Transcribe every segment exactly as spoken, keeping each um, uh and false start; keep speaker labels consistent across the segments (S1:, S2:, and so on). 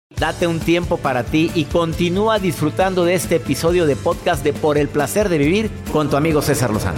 S1: Date un tiempo para ti y continúa disfrutando de este episodio de podcast de Por el Placer de Vivir con tu amigo César Lozano.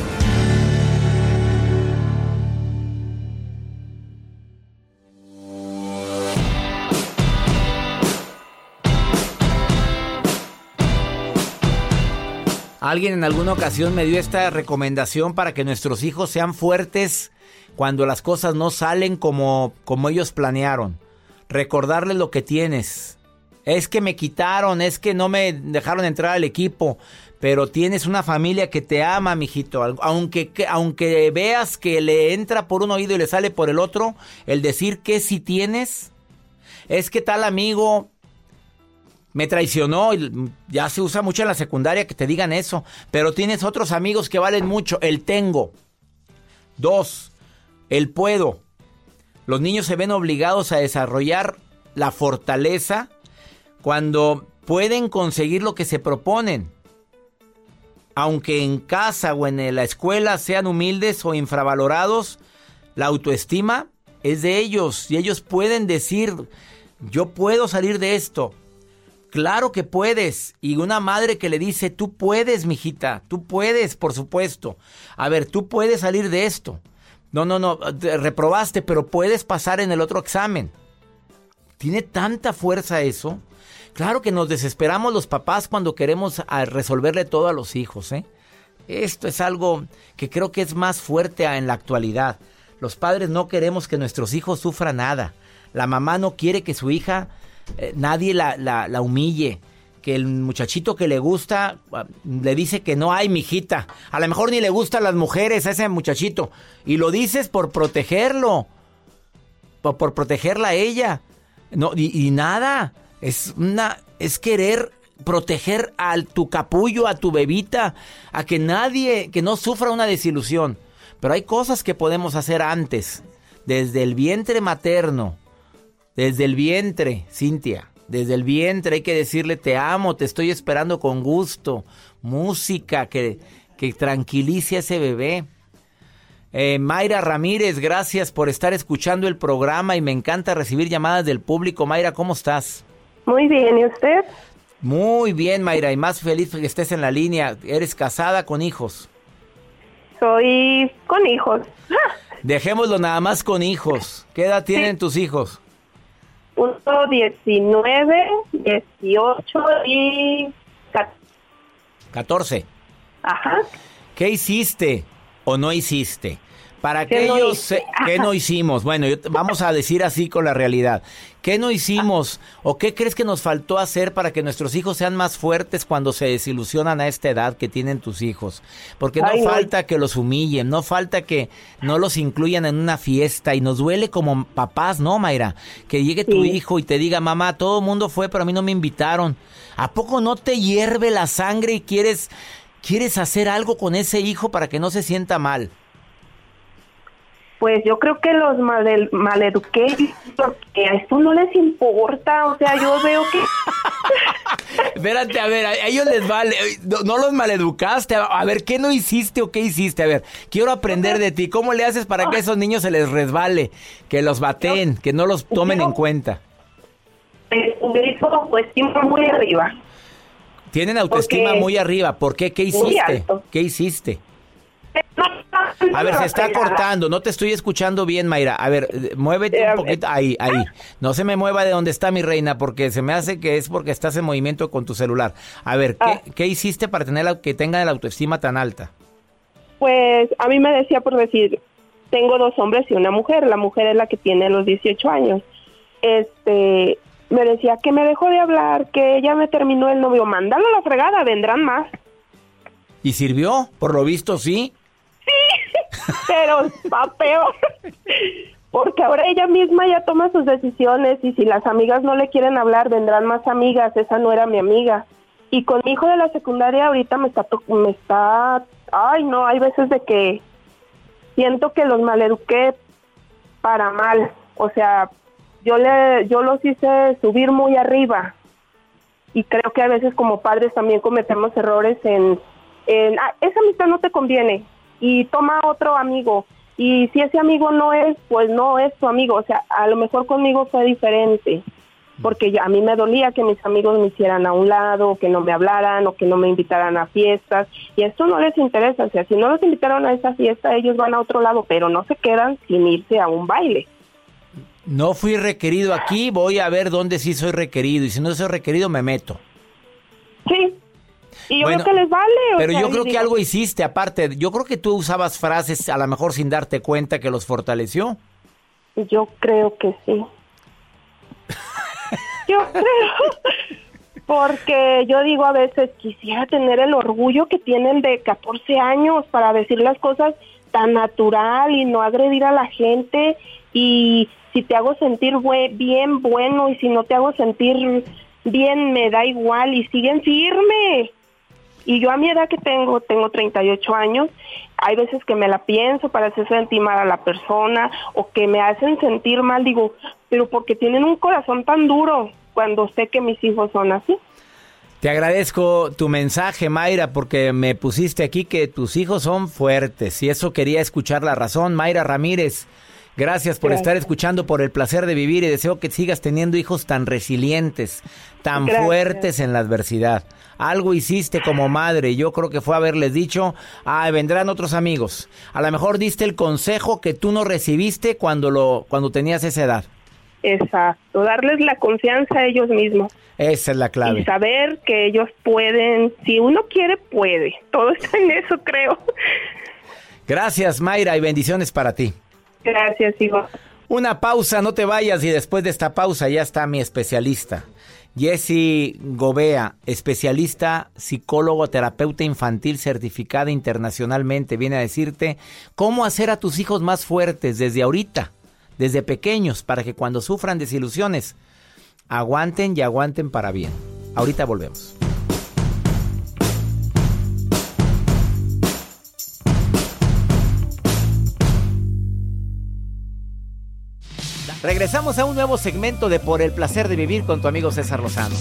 S1: Alguien en alguna ocasión me dio esta recomendación para que nuestros hijos sean fuertes cuando las cosas no salen como, como ellos planearon. Recordarles lo que tienes. Es que me quitaron, es que no me dejaron entrar al equipo, pero tienes una familia que te ama, mijito. Aunque, que, aunque veas que le entra por un oído y le sale por el otro, el decir que sí tienes, es que tal amigo me traicionó. Ya se usa mucho en la secundaria que te digan eso, pero tienes otros amigos que valen mucho. El tengo. Dos, el puedo. Los niños se ven obligados a desarrollar la fortaleza cuando pueden conseguir lo que se proponen. Aunque en casa o en la escuela sean humildes o infravalorados, la autoestima es de ellos y ellos pueden decir, yo puedo salir de esto. Claro que puedes. Y una madre que le dice, tú puedes, mijita, tú puedes, por supuesto. A ver, tú puedes salir de esto. No, no, no, reprobaste, pero puedes pasar en el otro examen. ¿Tiene tanta fuerza eso? Claro que nos desesperamos los papás cuando queremos resolverle todo a los hijos, ¿eh? Esto es algo que creo que es más fuerte en la actualidad. Los padres no queremos que nuestros hijos sufran nada. La mamá no quiere que su hija, eh, nadie la, la, la humille. Que el muchachito que le gusta, le dice que no hay, mijita. A lo mejor ni le gustan las mujeres a ese muchachito. Y lo dices por protegerlo. Por, por protegerla a ella. No, y, y nada. Es una, es querer proteger a tu capullo, a tu bebita. A que nadie, que no sufra una desilusión. Pero hay cosas que podemos hacer antes. Desde el vientre materno. Desde el vientre, Cintia. Desde el vientre hay que decirle te amo, te estoy esperando con gusto. Música que, que tranquilice a ese bebé. Eh, Mayra Ramírez, gracias por estar escuchando el programa y me encanta recibir llamadas del público. Mayra, ¿cómo estás?
S2: Muy bien, ¿y usted?
S1: Muy bien, Mayra, y más feliz que estés en la línea. ¿Eres casada con hijos?
S2: Soy con hijos.
S1: Dejémoslo nada más con hijos. ¿Qué edad tienen sí. tus hijos?
S2: Uno, diecinueve, dieciocho y
S1: catorce.
S2: Ajá.
S1: ¿Qué hiciste o no hiciste? Para que ellos... No ¿Qué no hicimos? Bueno, yo, vamos a decir así con la realidad. ¿Qué no hicimos o qué crees que nos faltó hacer para que nuestros hijos sean más fuertes cuando se desilusionan a esta edad que tienen tus hijos? Porque no Ay, falta no. que los humillen, no falta que no los incluyan en una fiesta y nos duele como papás, ¿no, Mayra? Que llegue tu sí. hijo y te diga, mamá, todo el mundo fue, pero a mí no me invitaron. ¿A poco no te hierve la sangre y quieres, quieres hacer algo con ese hijo para que no se sienta mal?
S2: Pues yo creo que los mal, maleduqué porque a esto no les importa, o sea, yo veo que...
S1: Espérate, a ver, a ellos les vale, no, no los maleducaste, a ver, ¿qué no hiciste o qué hiciste? A ver, quiero aprender de ti, ¿cómo le haces para que a esos niños se les resbale, que los bateen, que no los tomen en cuenta?
S2: Tengo autoestima muy arriba.
S1: Tienen autoestima porque muy arriba, ¿por qué? ¿Qué hiciste? ¿Qué hiciste? A ver, se está cortando, no te estoy escuchando bien, Mayra. A ver, muévete un poquito, ahí, ahí. No se me mueva de donde está mi reina, porque se me hace que es porque estás en movimiento con tu celular. A ver, ¿qué, ah. ¿qué hiciste para tener la, que tenga la autoestima tan alta?
S2: Pues a mí me decía, por decir, tengo dos hombres y una mujer. La mujer es la que tiene los dieciocho años. Este, me decía que me dejó de hablar, que ella me terminó el novio. Mándalo a la fregada, vendrán más.
S1: ¿Y sirvió? Por lo visto, sí.
S2: Sí, pero va peor. Porque ahora ella misma ya toma sus decisiones y si las amigas no le quieren hablar, vendrán más amigas. Esa no era mi amiga. Y con mi hijo de la secundaria ahorita me está... me está ay, no, hay veces de que siento que los maleduqué para mal. O sea, yo le yo los hice subir muy arriba. Y creo que a veces como padres también cometemos errores en... en ah, esa amistad no te conviene. Y toma otro amigo. Y si ese amigo no es, pues no es tu amigo. O sea, a lo mejor conmigo fue diferente. porque yo, a mí me dolía que mis amigos me hicieran a un lado, que no me hablaran o que no me invitaran a fiestas, y esto no les interesa. O sea, si no los invitaron a esa fiesta, ellos van a otro lado, pero no se quedan sin irse a un baile.
S1: No fui requerido aquí, voy a ver dónde sí soy requerido, y si no soy requerido me meto.
S2: Sí, y yo
S1: bueno,
S2: creo que les vale. O
S1: pero
S2: sea,
S1: yo creo
S2: digo,
S1: que algo hiciste aparte. Yo creo que tú usabas frases a lo mejor sin darte cuenta que los fortaleció.
S2: Yo creo que sí. Yo creo, porque yo digo a veces, quisiera tener el orgullo que tienen de catorce años para decir las cosas tan natural y no agredir a la gente, y si te hago sentir buen, bien, bueno, y si no te hago sentir bien, me da igual, y siguen firme. Y yo a mi edad que tengo, tengo treinta y ocho años, hay veces que me la pienso para hacer sentir mal a la persona, o que me hacen sentir mal, digo, pero porque tienen un corazón tan duro, cuando sé que mis hijos son así.
S1: Te agradezco tu mensaje, Mayra, porque me pusiste aquí que tus hijos son fuertes, y eso quería escuchar la razón. Mayra Ramírez, gracias por
S2: Gracias.
S1: estar escuchando Por el Placer de Vivir, y deseo que sigas teniendo hijos tan resilientes, tan
S2: Gracias.
S1: fuertes en la adversidad. Algo hiciste como madre, yo creo que fue haberles dicho, ah, vendrán otros amigos. A lo mejor diste el consejo que tú no recibiste cuando lo cuando tenías esa edad.
S2: Exacto, darles la confianza a ellos mismos.
S1: Esa es la clave.
S2: Y saber que ellos pueden, si uno quiere, puede. Todo está en eso, creo.
S1: Gracias, Mayra, y bendiciones para ti.
S2: Gracias, Iván.
S1: Una pausa, no te vayas, y después de esta pausa ya está mi especialista. Jessie Gobea, especialista, psicólogo, terapeuta infantil certificada internacionalmente, viene a decirte cómo hacer a tus hijos más fuertes desde ahorita, desde pequeños, para que cuando sufran desilusiones, aguanten y aguanten para bien. Ahorita volvemos. Regresamos a un nuevo segmento de Por el Placer de Vivir con tu amigo César Lozano.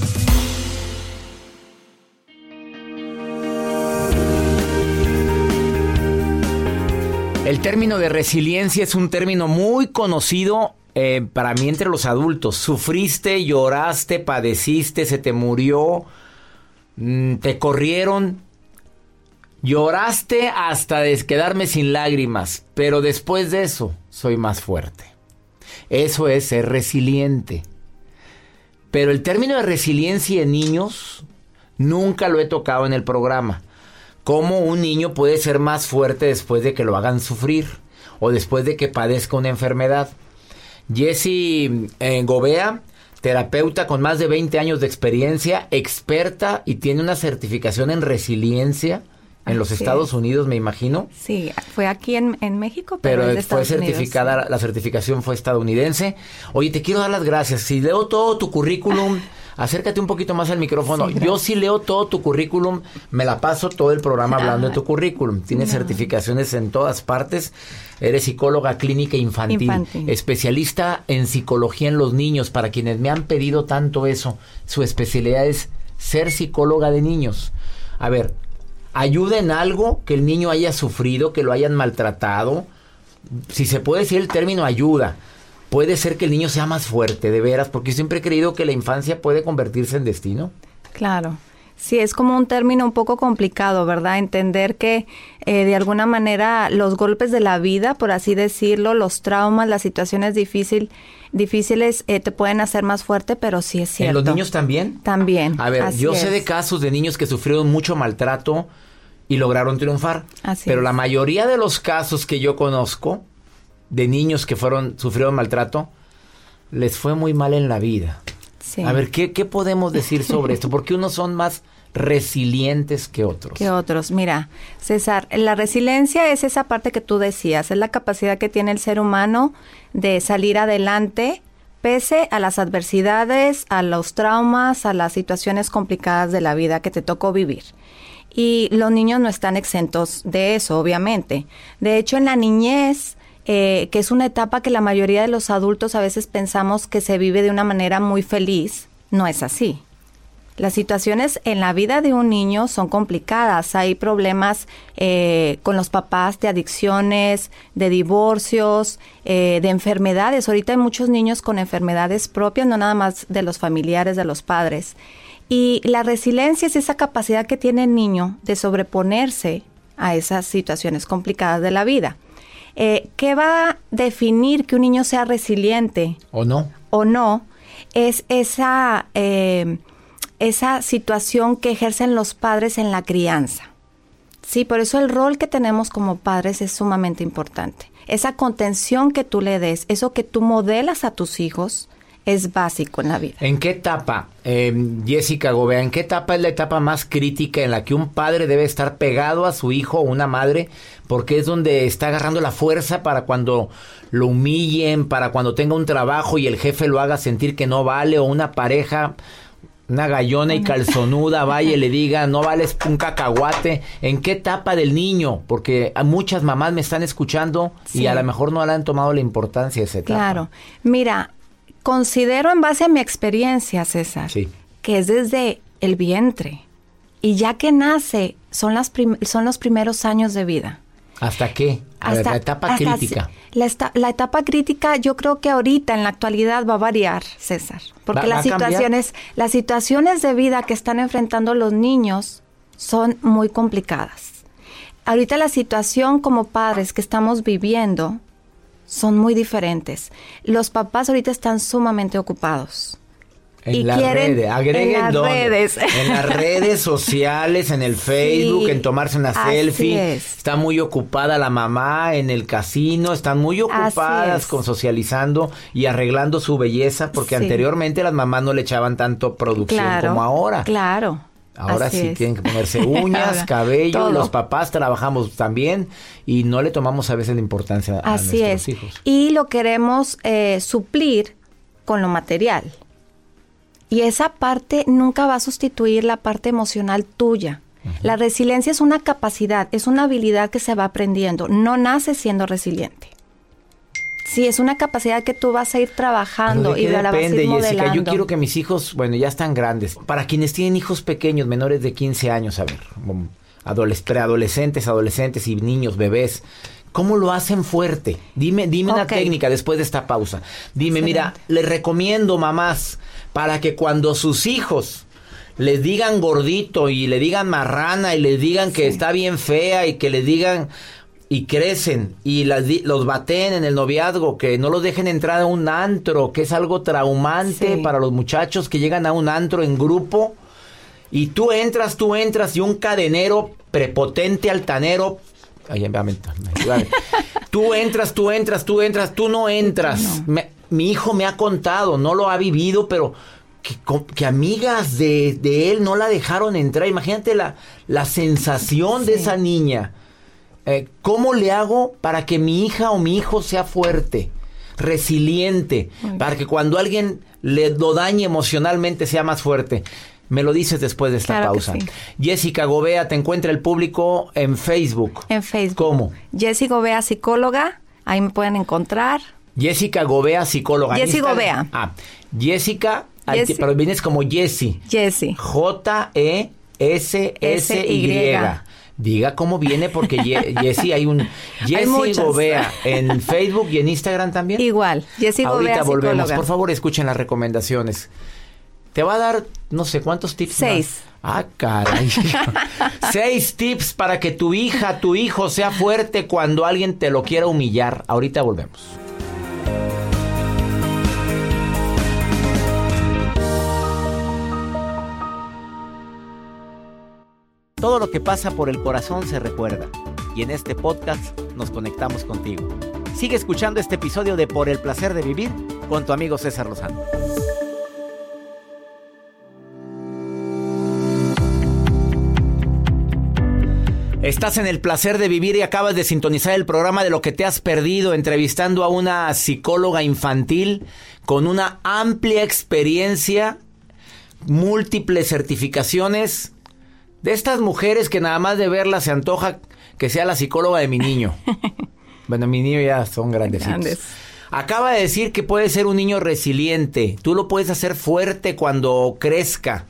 S1: El término de resiliencia es un término muy conocido eh, para mí entre los adultos. Sufriste, lloraste, padeciste, se te murió, mmm, te corrieron. Lloraste hasta quedarme sin lágrimas, pero después de eso soy más fuerte. Eso es ser resiliente. Pero el término de resiliencia en niños nunca lo he tocado en el programa. ¿Cómo un niño puede ser más fuerte después de que lo hagan sufrir o después de que padezca una enfermedad? Jessie eh, Gobea, terapeuta con más de veinte años de experiencia, experta y tiene una certificación en resiliencia en los
S3: Así
S1: Estados
S3: es.
S1: Unidos, me imagino.
S3: Sí, fue aquí en, en México, pero,
S1: Pero
S3: es de
S1: fue
S3: Estados
S1: certificada,
S3: Unidos, sí.
S1: la certificación fue estadounidense. Oye, te quiero dar las gracias. Si leo todo tu currículum, acércate un poquito más al micrófono.
S3: Sí,
S1: Yo sí leo todo tu currículum, me la paso todo el programa hablando
S3: Ah,
S1: de tu currículum. Tienes
S3: no.
S1: certificaciones en todas partes. Eres psicóloga clínica infantil,
S3: Infantil.
S1: especialista en psicología en los niños. Para quienes me han pedido tanto eso, su especialidad es ser psicóloga de niños. A ver, ¿ayuda en algo que el niño haya sufrido, que lo hayan maltratado? Si se puede decir el término ayuda, puede ser que el niño sea más fuerte, de veras, porque yo siempre he creído que la infancia puede convertirse en destino.
S3: Claro. Sí, es como un término un poco complicado, ¿verdad? Entender que eh, de alguna manera los golpes de la vida, por así decirlo, los traumas, las situaciones difícil, difíciles eh, te pueden hacer más fuerte, pero sí es cierto.
S1: ¿En los niños también?
S3: También.
S1: A ver,
S3: así
S1: yo sé
S3: es.
S1: de casos de niños que sufrieron mucho maltrato y lograron triunfar.
S3: Así
S1: pero
S3: es.
S1: la mayoría de los casos que yo conozco de niños que fueron sufrieron maltrato, les fue muy mal en la vida.
S3: Sí.
S1: A ver, ¿qué, ¿qué podemos decir sobre esto? Porque unos son más resilientes que otros.
S3: Que otros. Mira, César, la resiliencia es esa parte que tú decías, es la capacidad que tiene el ser humano de salir adelante pese a las adversidades, a los traumas, a las situaciones complicadas de la vida que te tocó vivir. Y los niños no están exentos de eso, obviamente. De hecho, en la niñez, eh, que es una etapa que la mayoría de los adultos a veces pensamos que se vive de una manera muy feliz, no es así. Las situaciones en la vida de un niño son complicadas. Hay problemas eh, con los papás de adicciones, de divorcios, eh, de enfermedades. Ahorita hay muchos niños con enfermedades propias, no nada más de los familiares, de los padres. Y la resiliencia es esa capacidad que tiene el niño de sobreponerse a esas situaciones complicadas de la vida. Eh, ¿Qué va a definir que un niño sea resiliente?
S1: ¿O no?
S3: O no, es esa... Eh, esa situación que ejercen los padres en la crianza. Sí, por eso el rol que tenemos como padres es sumamente importante. Esa contención que tú le des, eso que tú modelas a tus hijos, es básico en la vida.
S1: ¿En qué etapa, eh, Jessica Gobea, en qué etapa es la etapa más crítica en la que un padre debe estar pegado a su hijo o una madre? Porque es donde está agarrando la fuerza para cuando lo humillen, para cuando tenga un trabajo y el jefe lo haga sentir que no vale, o una pareja... Una gallona y calzonuda vaya y le diga, no vales un cacahuate. ¿En qué etapa del niño? Porque a muchas mamás me están escuchando sí. y a lo mejor no le han tomado la importancia de esa etapa.
S3: Claro. Mira, considero en base a mi experiencia, César, sí. que es desde el vientre. Y ya que nace, son, las prim- son los primeros años de vida.
S1: ¿Hasta qué? A
S3: Hasta,
S1: ver, la etapa
S3: hasta
S1: crítica.
S3: La, esta, la etapa crítica yo creo que ahorita en la actualidad va a variar, César. Porque
S1: ¿Va,
S3: las
S1: va
S3: situaciones, las situaciones de vida que están enfrentando los niños son muy complicadas. Ahorita la situación como padres que estamos viviendo son muy diferentes. Los papás ahorita están sumamente ocupados.
S1: En
S3: y
S1: las
S3: quieren,
S1: redes, agreguen
S3: en las
S1: dónde.
S3: redes.
S1: En las redes sociales, en el Facebook, sí, en tomarse una selfie.
S3: Es.
S1: Está muy ocupada la mamá en el casino, están muy ocupadas con socializando y arreglando su belleza, porque sí. anteriormente las mamás no le echaban tanto producción
S3: claro,
S1: como ahora.
S3: Claro.
S1: Ahora
S3: Así
S1: sí
S3: es.
S1: tienen que ponerse uñas, cabello,
S3: todo.
S1: Los papás trabajamos también y no le tomamos a veces la importancia a
S3: Así
S1: nuestros
S3: es.
S1: hijos.
S3: Y lo queremos eh, suplir con lo material. Y esa parte nunca va a sustituir la parte emocional tuya. Uh-huh. La resiliencia es una capacidad, es una habilidad que se va aprendiendo. No naces siendo resiliente. Sí, es una capacidad que tú vas a ir trabajando y la vas a ir modelando.
S1: Jessica, yo quiero que mis hijos, bueno, ya están grandes. Para quienes tienen hijos pequeños, menores de quince años, a ver, adoles- preadolescentes, adolescentes y niños, bebés, ¿cómo lo hacen fuerte? Dime, dime okay. una técnica después de esta pausa. Dime, excelente. Mira, les recomiendo, mamás, para que cuando sus hijos les digan gordito y le digan marrana y les digan que sí. está bien fea y que les digan y crecen y las, los baten en el noviazgo, que no los dejen entrar a un antro, que es algo traumante sí. para los muchachos que llegan a un antro en grupo y tú entras, tú entras y un cadenero prepotente, altanero, ay, me, me, me, tú entras, tú entras, tú entras, tú no entras. No. Me, mi hijo me ha contado, no lo ha vivido, pero que, que amigas de, de él no la dejaron entrar. Imagínate la, la sensación sí. de esa niña. Eh, ¿Cómo le hago para que mi hija o mi hijo sea fuerte, resiliente, okay. para que cuando alguien le lo dañe emocionalmente sea más fuerte? Me lo dices después de esta
S3: claro
S1: pausa.
S3: Sí.
S1: Jessica Gobea, te encuentra el público en Facebook.
S3: En Facebook.
S1: ¿Cómo?
S3: Jessy Gobea, psicóloga. Ahí me pueden encontrar.
S1: Jessica Gobea, psicóloga.
S3: Jessy Gobea.
S1: Ah, Jessica,
S3: Jessy.
S1: pero vienes como Jessy.
S3: Jessy.
S1: J E S S Y. Diga cómo viene, porque Jessy hay un Jessy Gobea en Facebook y en Instagram también.
S3: Igual, Jessy Gobea.
S1: Ahorita volvemos.
S3: Psicóloga.
S1: Por favor, escuchen las recomendaciones. Te va a dar, no sé, ¿cuántos tips
S3: Seis.
S1: Más? Ah, caray. Seis tips para que tu hija, tu hijo sea fuerte cuando alguien te lo quiera humillar. Ahorita volvemos. Todo lo que pasa por el corazón se recuerda. Y en este podcast nos conectamos contigo. Sigue escuchando este episodio de Por el Placer de Vivir con tu amigo César Lozano. Estás en el placer de vivir y acabas de sintonizar el programa de Lo que te has perdido, entrevistando a una psicóloga infantil con una amplia experiencia, múltiples certificaciones, de estas mujeres que nada más de verla se antoja que sea la psicóloga de mi niño. Bueno, mi niño ya son grandecitos. Grandes. Acaba de decir que puede ser un niño resiliente. Tú lo puedes hacer fuerte cuando crezca.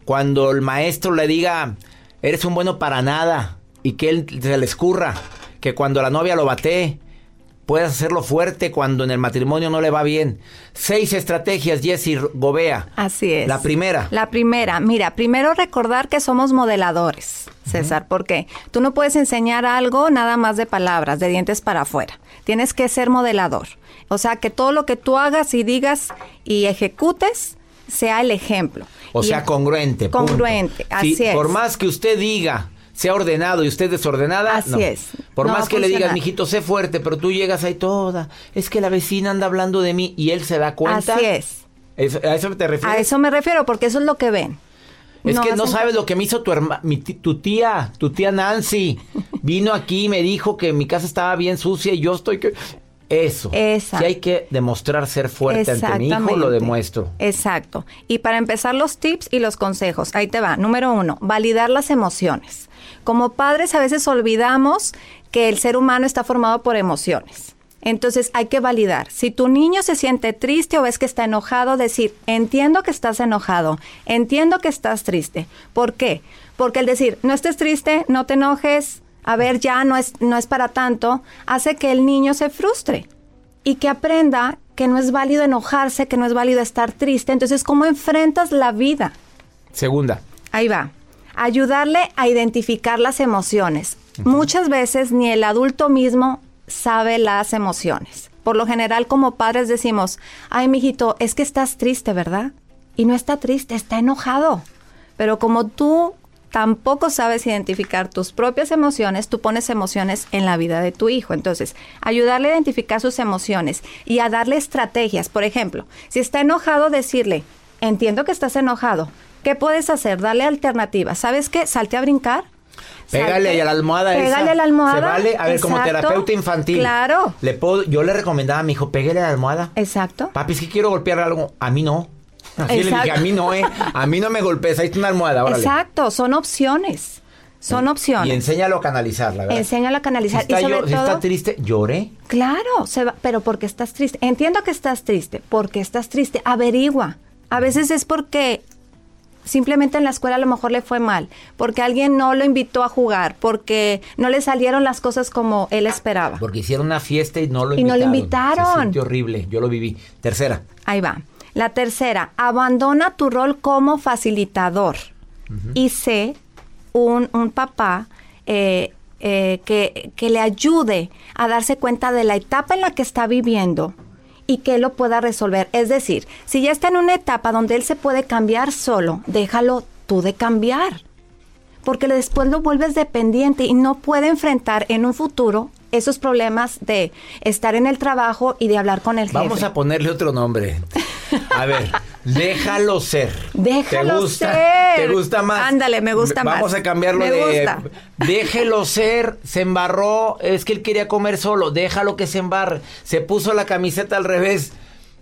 S1: cuando el maestro le diga, eres un bueno para nada, y que él se le escurra, que cuando la novia lo batee, puedas hacerlo fuerte cuando en el matrimonio no le va bien. Seis estrategias, Jessy Gobea.
S3: Así es.
S1: La primera.
S3: La primera, mira, primero recordar que somos modeladores, César, uh-huh. ¿Por qué? Tú no puedes enseñar algo nada más de palabras, de dientes para afuera. Tienes que ser modelador. O sea, que todo lo que tú hagas y digas y ejecutes sea el ejemplo.
S1: O
S3: y
S1: sea, congruente.
S3: Congruente,
S1: punto.
S3: así
S1: si,
S3: es.
S1: Por más que usted diga, sea ordenado y usted desordenada,
S3: así
S1: no.
S3: es.
S1: Por
S3: no
S1: más que le digas, mijito, sé fuerte, pero tú llegas ahí toda, es que la vecina anda hablando de mí y él se da cuenta.
S3: Así es.
S1: ¿Eso, ¿A eso te refieres?
S3: A eso me refiero, porque eso es lo que ven.
S1: Es
S3: no
S1: que no
S3: hacen...
S1: sabes lo que me hizo tu, herma, mi, tu tía, tu tía Nancy. Vino aquí y me dijo que mi casa estaba bien sucia y yo estoy que... Eso. Exacto. Si hay que demostrar ser fuerte ante mi hijo, lo demuestro.
S3: Exacto. Y para empezar, los tips y los consejos. Ahí te va. Número uno, validar las emociones. Como padres a veces olvidamos que el ser humano está formado por emociones. Entonces hay que validar. Si tu niño se siente triste o ves que está enojado, decir, entiendo que estás enojado, entiendo que estás triste. ¿Por qué? Porque el decir, no estés triste, no te enojes, a ver, ya no es, no es para tanto, hace que el niño se frustre y que aprenda que no es válido enojarse, que no es válido estar triste. Entonces, ¿cómo enfrentas la vida?
S1: Segunda.
S3: Ahí va. Ayudarle a identificar las emociones. Uh-huh. Muchas veces ni el adulto mismo sabe las emociones. Por lo general, como padres decimos, ay, mijito, es que estás triste, ¿verdad? Y no está triste, está enojado. Pero como tú tampoco sabes identificar tus propias emociones, tú pones emociones en la vida de tu hijo. Entonces, ayudarle a identificar sus emociones y a darle estrategias. Por ejemplo, si está enojado, decirle, entiendo que estás enojado. ¿Qué puedes hacer? Darle alternativas. ¿Sabes qué? Salte a brincar.
S1: Pégale
S3: Salte,
S1: a la almohada esa.
S3: Pégale a la almohada.
S1: ¿Se vale? A ver,
S3: exacto,
S1: como terapeuta infantil.
S3: Claro.
S1: Le puedo, yo le recomendaba a mi hijo, pégale a la almohada.
S3: Exacto.
S1: Papi, es que quiero golpear algo. A mí no. Así Exacto. le dije, a mí no, ¿eh? A mí no me golpees, ahí está una almohada, órale.
S3: Exacto, son opciones. Son opciones.
S1: Y enséñalo a canalizar, la verdad.
S3: Enséñalo a canalizar.
S1: Si está,
S3: y sobre
S1: yo,
S3: todo,
S1: si está triste, llore.
S3: Claro, se va, pero porque estás triste. Entiendo que estás triste. Porque estás triste, averigua. A veces es porque simplemente en la escuela a lo mejor le fue mal, porque alguien no lo invitó a jugar, porque no le salieron las cosas como él esperaba.
S1: Porque hicieron una fiesta y no lo
S3: y
S1: invitaron.
S3: Y no lo invitaron.
S1: Se siente horrible, yo lo viví. Tercera.
S3: Ahí va. La tercera, abandona tu rol como facilitador. Uh-huh. Y sé un, un papá eh, eh, que, que le ayude a darse cuenta de la etapa en la que está viviendo y que él lo pueda resolver. Es decir, si ya está en una etapa donde él se puede cambiar solo, déjalo tú de cambiar. Porque después lo vuelves dependiente y no puede enfrentar en un futuro esos problemas de estar en el trabajo y de hablar con el jefe.
S1: Vamos a ponerle otro nombre. A ver, déjalo ser.
S3: Déjalo
S1: ¿Te gusta?
S3: ser.
S1: ¿Te gusta más?
S3: Ándale, me gusta
S1: Vamos
S3: más.
S1: Vamos a cambiarlo
S3: me
S1: de...
S3: Gusta.
S1: Déjelo ser, se embarró, es que él quería comer solo, déjalo que se embarre. Se puso la camiseta al revés.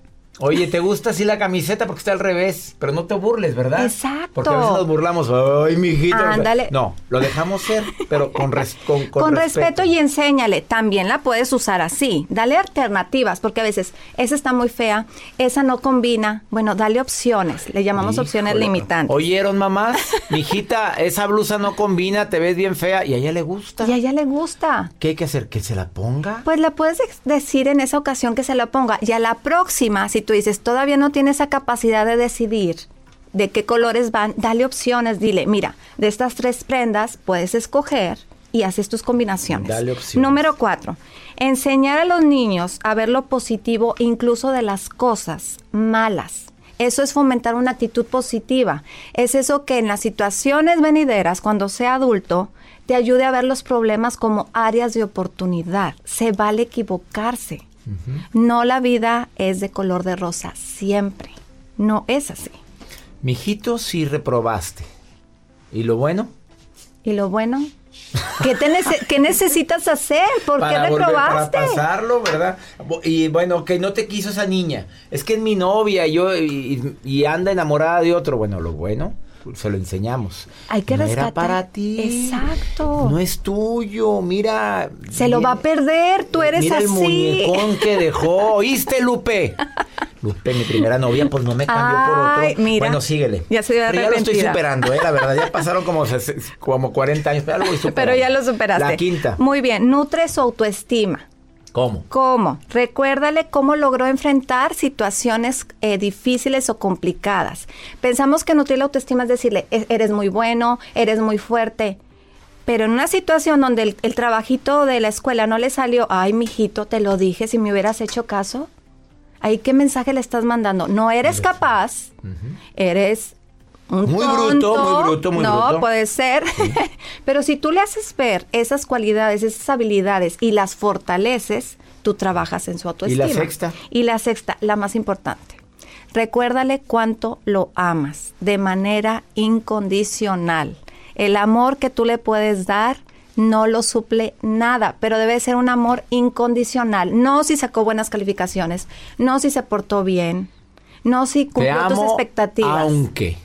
S1: Oye, ¿te gusta así la camiseta porque está al revés? Pero no te burles, ¿verdad?
S3: Exacto.
S1: Porque a veces nos burlamos. Ay, mijito.
S3: Ándale.
S1: No, lo dejamos ser, pero con, res, con, con,
S3: con
S1: respeto.
S3: respeto y enséñale. También la puedes usar así. Dale alternativas, porque a veces esa está muy fea, esa no combina. Bueno, dale opciones. Le llamamos Híjole. opciones limitantes.
S1: ¿Oyeron, mamás? Mijita, esa blusa no combina, te ves bien fea y a ella le gusta.
S3: Y a ella le gusta.
S1: ¿Qué hay que hacer? ¿Que se la ponga?
S3: Pues le puedes decir en esa ocasión que se la ponga. Y a la próxima, si tú dices, todavía no tiene esa capacidad de decidir de qué colores van, dale opciones, dile, mira, de estas tres prendas puedes escoger y haces tus combinaciones.
S1: Dale opciones.
S3: Número cuatro, enseñar a los niños a ver lo positivo incluso de las cosas malas. Eso es fomentar una actitud positiva. Es eso que en las situaciones venideras, cuando sea adulto, te ayude a ver los problemas como áreas de oportunidad. Se vale equivocarse. Uh-huh. No, la vida es de color de rosa, siempre. No es así.
S1: Mijito, sí reprobaste. ¿Y lo bueno?
S3: ¿Y lo bueno? ¿Qué, te nece- ¿Qué necesitas hacer? ¿Por
S1: para
S3: qué reprobaste?
S1: Volver, para pasarlo, ¿verdad? Y bueno, que no te quiso esa niña. Es que es mi novia y, yo, y, y anda enamorada de otro. Bueno, lo bueno, se lo enseñamos.
S3: Hay que
S1: no
S3: rescatar.
S1: Era para ti.
S3: Exacto.
S1: No es tuyo, mira.
S3: Se mira, lo va a perder, tú eres
S1: mira
S3: así.
S1: Mira el muñecón que dejó. ¿Oíste, Lupe? Lupe, mi primera novia, pues no me cambió por
S3: Ay,
S1: otro.
S3: mira,
S1: Bueno, síguele.
S3: ya estoy
S1: Pero ya lo estoy
S3: arrepentida.
S1: superando, ¿eh? La verdad, ya pasaron como, como cuarenta años, pero ya lo voy superando.
S3: Pero ya lo superaste.
S1: La quinta.
S3: Muy bien, nutre su autoestima.
S1: ¿Cómo?
S3: ¿Cómo? Recuérdale cómo logró enfrentar situaciones eh, difíciles o complicadas. Pensamos que nutrir la autoestima es decirle, "E- eres muy bueno, eres muy fuerte. Pero en una situación donde el, el trabajito de la escuela no le salió, ay, mijito, te lo dije, si me hubieras hecho caso. Ahí, ¿qué mensaje le estás mandando? No eres capaz, eres un
S1: Muy
S3: tonto.
S1: bruto, muy bruto, muy
S3: no,
S1: bruto.
S3: puede ser. Pero si tú le haces ver esas cualidades, esas habilidades y las fortaleces, tú trabajas en su autoestima.
S1: ¿Y la sexta?
S3: Y la sexta, la más importante. Recuérdale cuánto lo amas de manera incondicional. El amor que tú le puedes dar no lo suple nada, pero debe ser un amor incondicional. No si sacó buenas calificaciones, no si se portó bien, no si
S1: Te
S3: cumplió tus
S1: amo,
S3: expectativas.
S1: aunque.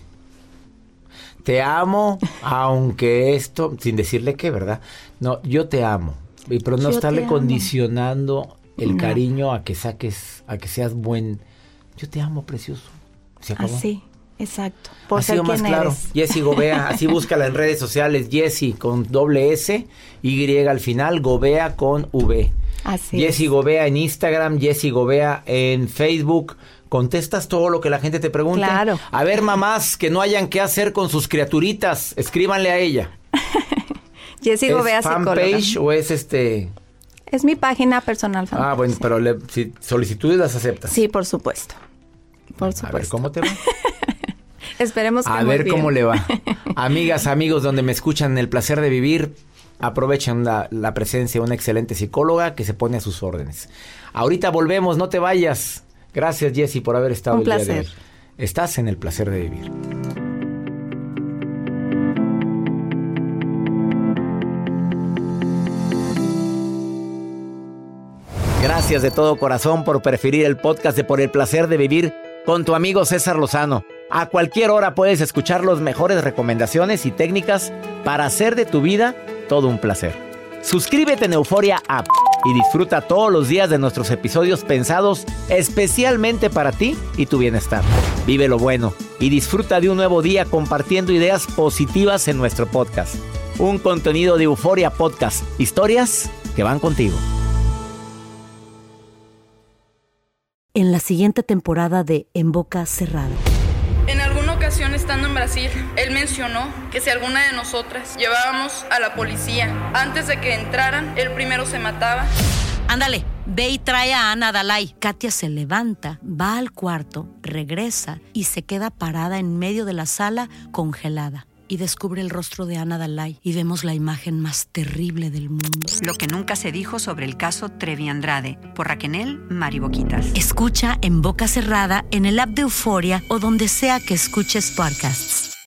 S1: Te amo, aunque esto, sin decirle qué, ¿verdad? No, yo te amo. Y pero no
S3: Yo
S1: estarle
S3: te amo.
S1: condicionando el
S3: No.
S1: cariño a que saques, a que seas buen. Yo te amo, precioso. Se acabó.
S3: Así, exacto. Por
S1: Ha
S3: ser
S1: sido más
S3: quien
S1: claro.
S3: eres.
S1: Jessie Gobea, así búscala en redes sociales. Jessie con doble S, Y al final, Gobea con V.
S3: Así
S1: Jessie
S3: es.
S1: Gobea en Instagram, Jessie Gobea en Facebook. Contestas todo lo que la gente te pregunte.
S3: Claro.
S1: A ver, mamás que no hayan qué hacer con sus criaturitas, escríbanle a ella.
S3: Jessie Gobea,
S1: ¿Es
S3: psicóloga.
S1: fanpage o es este...?
S3: Es mi página personal fanpage.
S1: Ah, bueno, pero le- si solicitudes las aceptas.
S3: Sí, por supuesto. Por
S1: A
S3: supuesto.
S1: ver, ¿cómo te va?
S3: Esperemos que
S1: A
S3: muy
S1: ver
S3: bien.
S1: cómo le va. Amigas, amigos, donde me escuchan el placer de vivir, aprovechen la, la presencia de una excelente psicóloga que se pone a sus órdenes. Ahorita volvemos, no te vayas. Gracias, Jessie, por haber estado
S3: Un
S1: el día de
S3: placer.
S1: hoy. Estás en el placer de vivir. Gracias de todo corazón por preferir el podcast de Por el placer de vivir con tu amigo César Lozano. A cualquier hora puedes escuchar las mejores recomendaciones y técnicas para hacer de tu vida todo un placer. Suscríbete en Euforia App y disfruta todos los días de nuestros episodios pensados especialmente para ti y tu bienestar. Vive lo bueno y disfruta de un nuevo día compartiendo ideas positivas en nuestro podcast. Un contenido de Euforia Podcast. Historias que van contigo.
S4: En la siguiente temporada de En Boca Cerrada.
S5: En alguna ocasión estando en Brasil, él mencionó que si alguna de nosotras llevábamos a la policía antes de que entraran, él primero se mataba.
S4: Ándale, ve y trae a Ana Dalai. Katia se levanta, va al cuarto, regresa y se queda parada en medio de la sala congelada. Y descubre el rostro de Ana Dalai y vemos la imagen más terrible del mundo.
S6: Lo que nunca se dijo sobre el caso Trevi Andrade, por Raquel Mariboquitas.
S4: Escucha En Boca Cerrada en el app de Euforia o donde sea que escuches podcasts.